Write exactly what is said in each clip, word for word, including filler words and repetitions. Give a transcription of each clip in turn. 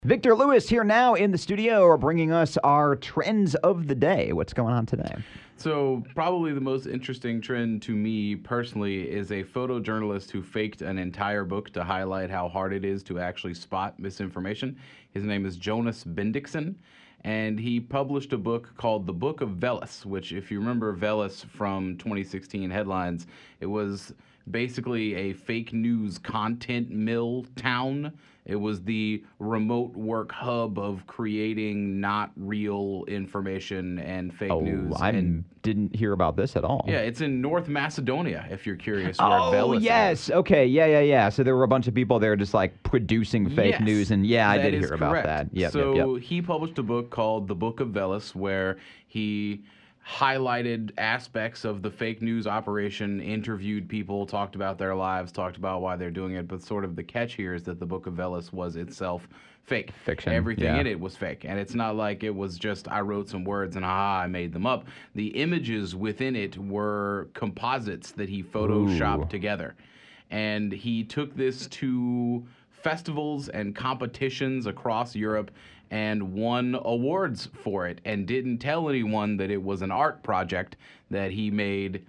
Victor Lewis here now in the studio, bringing us our trends of the day. What's going on today? So probably the most interesting trend to me personally is a photojournalist who faked an entire book to highlight how hard it is to actually spot misinformation. His name is Jonas Bendixen, and he published a book called The Book of Veles, which, if you remember Veles from twenty sixteen headlines, it was basically a fake news content mill town. It was the remote work hub of creating not real information and fake Oh, news. I And didn't hear about this at all. yeah, it's in North Macedonia, if you're curious where Oh, Veles yes. is. Okay. Yeah, yeah, yeah. So there were a bunch of people there just like producing fake Yes, news. And yeah, I that did is hear about correct. that. Yep, so yep, yep. he published a book called The Book of Veles, where he highlighted aspects of the fake news operation, interviewed people, talked about their lives, talked about why they're doing it. But sort of the catch here is that the Book of Veles was itself fake. Fiction, Everything yeah. in it was fake. And it's not like it was just, I wrote some words and aha, I made them up. The images within it were composites that he photoshopped Ooh. together. And he took this to festivals and competitions across Europe and won awards for it, and didn't tell anyone that it was an art project that he made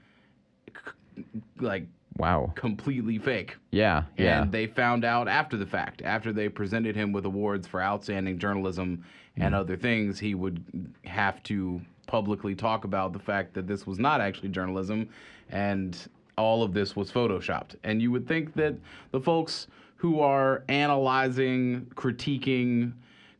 c- like Wow. completely fake. Yeah, yeah. And they found out after the fact, after they presented him with awards for outstanding journalism and other things, he would have to publicly talk about the fact that this was not actually journalism and all of this was photoshopped. And you would think that the folks who are analyzing, critiquing,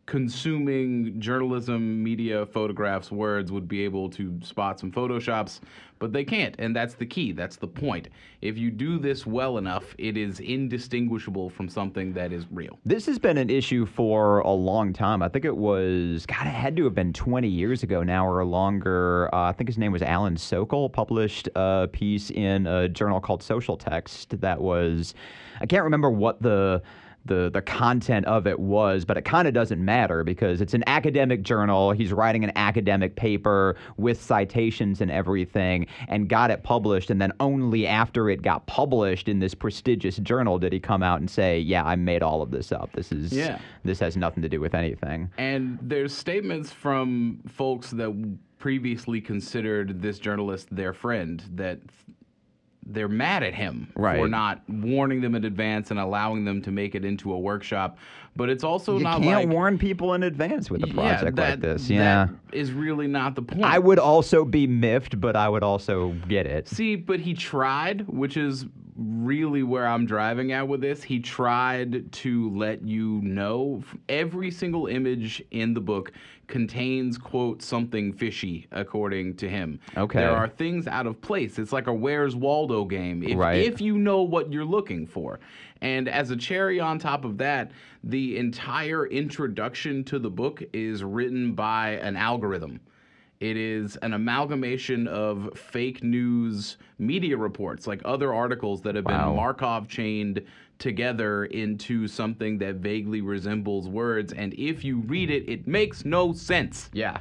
consuming journalism, media, photographs, words would be able to spot some photoshops, but they can't, and that's the key. That's the point. If you do this well enough, it is indistinguishable from something that is real. This has been an issue for a long time. I think it was, God, it had to have been twenty years ago now or longer. Uh, I think his name was Alan Sokol, published a piece in a journal called Social Text that was, I can't remember what the the the content of it was, but it kind of doesn't matter because it's an academic journal. He's writing an academic paper with citations and everything and got it published. And then only after it got published in this prestigious journal did he come out and say, yeah, I made all of this up. This is Yeah. this has nothing to do with anything. And there's statements from folks that previously considered this journalist their friend that they're mad at him Right. for not warning them in advance and allowing them to make it into a workshop. But it's also You not can't like warn people in advance with a Yeah, project that- like this. Yeah. that is really not the point. I would also be miffed, but I would also get it. See, but he tried, which is really where I'm driving at with this. He tried to let you know every single image in the book contains, quote, something fishy, according to him. Okay. There are things out of place. It's like a Where's Waldo game, if, Right. if you know what you're looking for. And as a cherry on top of that, the entire introduction to the book is written by an algorithm. It is an amalgamation of fake news media reports, like other articles that have been Wow. Markov chained together into something that vaguely resembles words. And if you read it, it makes no sense. Yeah.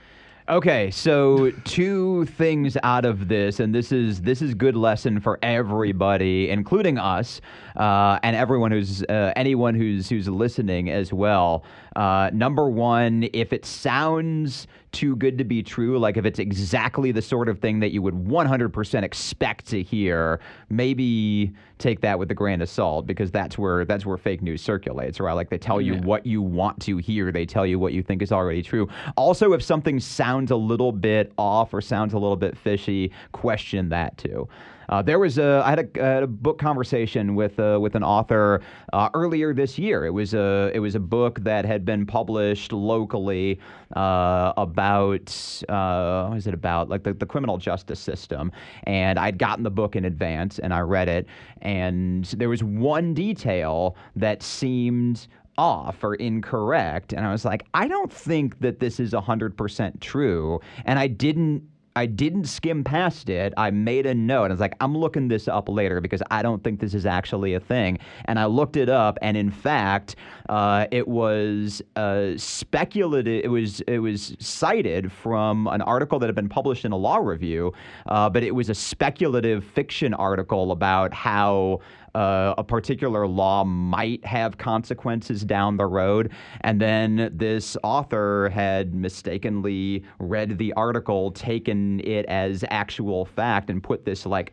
Okay, so two things out of this, and this is this is good lesson for everybody, including us, uh, and everyone who's uh, anyone who's who's listening as well. Uh, number one, if it sounds too good to be true, like if it's exactly the sort of thing that you would one hundred percent expect to hear, maybe take that with a grain of salt, because that's where that's where fake news circulates, right? Like they tell you Yeah. what you want to hear, they tell you what you think is already true. Also, if something sounds a little bit off or sounds a little bit fishy, question that too. Uh, there was a I had a, I had a book conversation with uh, with an author uh, earlier this year. It was a it was a book that had been published locally uh, about uh, what was it about like the, the criminal justice system, and I'd gotten the book in advance and I read it, and there was one detail that seemed off or incorrect, and I was like, I don't think that this is one hundred percent true, and I didn't I didn't skim past it. I made a note. I was like, I'm looking this up later because I don't think this is actually a thing. And I looked it up, and in fact, uh, it was uh, speculative. It was it was cited from an article that had been published in a law review, uh, but it was a speculative fiction article about how uh, a particular law might have consequences down the road. And then this author had mistakenly read the article, taken it as actual fact, and put this like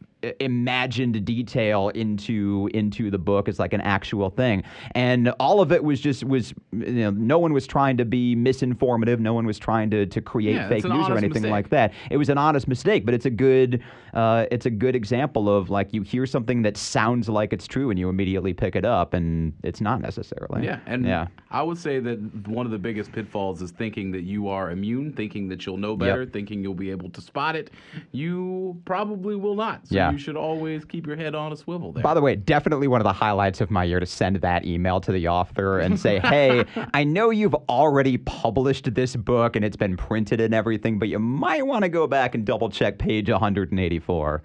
imagined detail into into the book as like an actual thing, and all of it was just was you know no one was trying to be misinformative, no one was trying to to create Yeah, fake it's an news or honest anything mistake. like that. It was an honest mistake, but it's a good uh, it's a good example of like you hear something that sounds like it's true and you immediately pick it up, and it's not necessarily. Yeah, and yeah. I would say that one of the biggest pitfalls is thinking that you are immune, thinking that you'll know better, Yep. thinking you'll be able to spot it. You probably will not. So Yeah. you should always keep your head on a swivel there. By the way, definitely one of the highlights of my year to send that email to the author and say, hey, I know you've already published this book and it's been printed and everything, but you might want to go back and double check page one hundred eighty-four.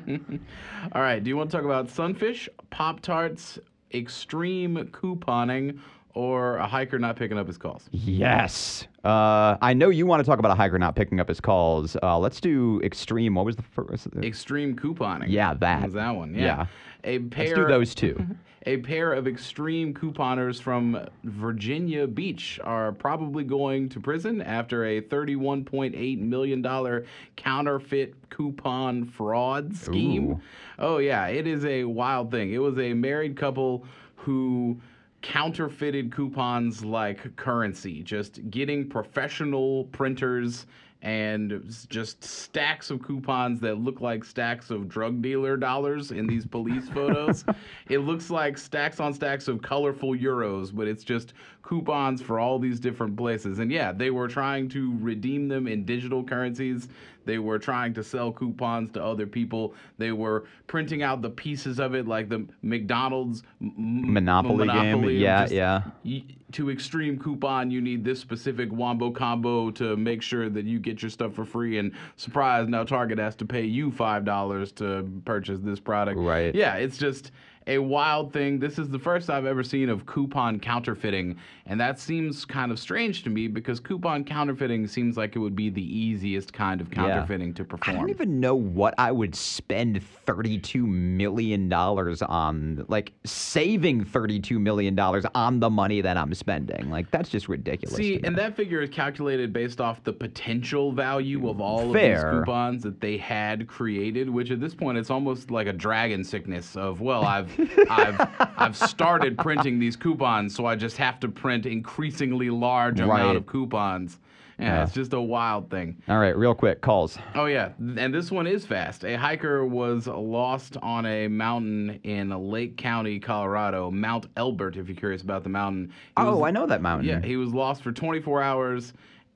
All right, do you want to talk about Sunfish, Pop-Tarts, extreme couponing, or a hiker not picking up his calls? Yes. Uh, I know you want to talk about a hiker not picking up his calls. Uh, let's do extreme. What was the first? Extreme couponing. Yeah, that. What was that one? Yeah. Yeah. A pair, Let's do those two. A pair of extreme couponers from Virginia Beach are probably going to prison after a thirty-one point eight million dollars counterfeit coupon fraud scheme. Ooh. Oh, yeah, it is a wild thing. It was a married couple who counterfeited coupons like currency, just getting professional printers and just stacks of coupons that look like stacks of drug dealer dollars in these police photos. It looks like stacks on stacks of colorful euros, but it's just coupons for all these different places. And yeah, they were trying to redeem them in digital currencies. They were trying to sell coupons to other people. They were printing out the pieces of it, like the McDonald's m- Monopoly game. Monopoly, Yeah, just, yeah. y- To extreme coupon, you need this specific wombo combo to make sure that you get your stuff for free. And surprise, now Target has to pay you five dollars to purchase this product. Right. Yeah, it's just a wild thing. This is the first I've ever seen of coupon counterfeiting, and that seems kind of strange to me because coupon counterfeiting seems like it would be the easiest kind of counterfeiting to I perform. don't even know what I would spend thirty-two million dollars on, like saving thirty-two million dollars on the money that I'm spending. Like, that's just ridiculous. See, to me. and that figure is calculated based off the potential value of all Fair. of these coupons that they had created, which at this point it's almost like a dragon sickness of, well, I've I've I've started printing these coupons, so I just have to print increasingly large Right. amount of coupons. Yeah, Yeah. it's just a wild thing. All right, real quick, calls. Oh, yeah. And this one is fast. A hiker was lost on a mountain in Lake County, Colorado. Mount Elbert, if you're curious about the mountain. He Oh, was- I know that mountain. Yeah, he was lost for twenty-four hours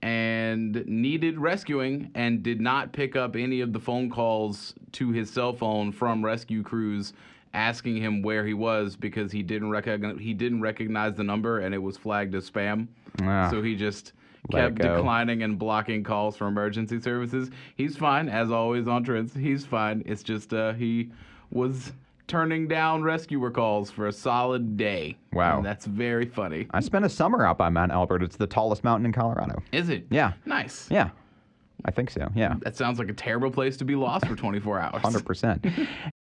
and needed rescuing and did not pick up any of the phone calls to his cell phone from rescue crews asking him where he was because he didn't recognize he didn't recognize the number and it was flagged as spam. Ah. So he just Let it kept go. declining and blocking calls from emergency services. He's fine, as always on Trends. He's fine. It's just uh, he was turning down rescuer calls for a solid day. Wow. And that's very funny. I spent a summer out by Mount Elbert. It's the tallest mountain in Colorado. Is it? Yeah. Nice. Yeah, I think so. Yeah. That sounds like a terrible place to be lost for twenty-four hours. one hundred percent.